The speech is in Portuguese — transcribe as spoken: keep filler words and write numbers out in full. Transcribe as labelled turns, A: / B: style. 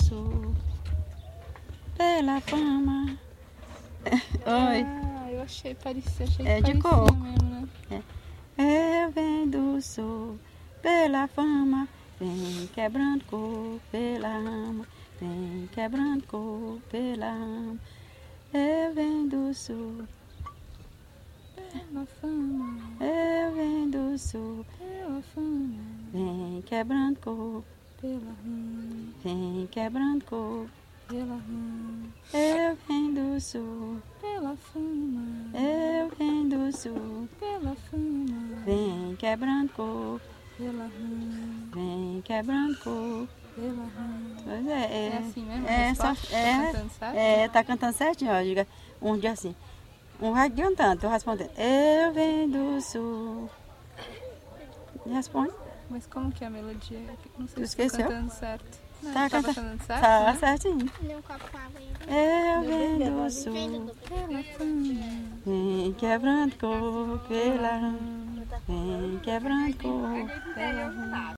A: sul, pela fama. Oi.
B: Ah, eu achei, parecia, achei
A: É
B: que
A: de
B: parecia
A: coco.
B: mesmo, né?
A: É. Eu venho do sul, pela fama, vem quebrando coco pela rama, vem quebrando coco pela rama. Eu venho do sul,
B: Pela fama,
A: eu venho do sul,
B: pela fama,
A: vem quebrando coco,
B: pela rama,
A: vem quebrando coco.
B: pela rama,
A: Eu venho do sul,
B: pela fama,
A: eu venho do sul,
B: pela fama,
A: vem quebrando coco,
B: pela rama,
A: vem quebrando coco.
B: pela rama.
A: Pois é, é,
B: É assim mesmo a
A: é, só,
B: resposta? Tá
A: é,
B: cantando certo?
A: é, tá cantando certinho, ó, diga, um dia assim, um vai cantando, tô respondendo, eu venho do sul, e responde,
B: Mas como que é a melodia? Não
A: Tu
B: sei se tô
A: esqueceu?
B: cantando certo. Não,
A: tá
B: tava
A: cantando,
B: cantando certo,
A: tá
B: né?
A: certinho,
C: Meu copo com água aí.
A: eu venho do sul,
B: Pela fama,
A: vem quebrando coco pela rama, vem quebrando coco.
B: pela rama.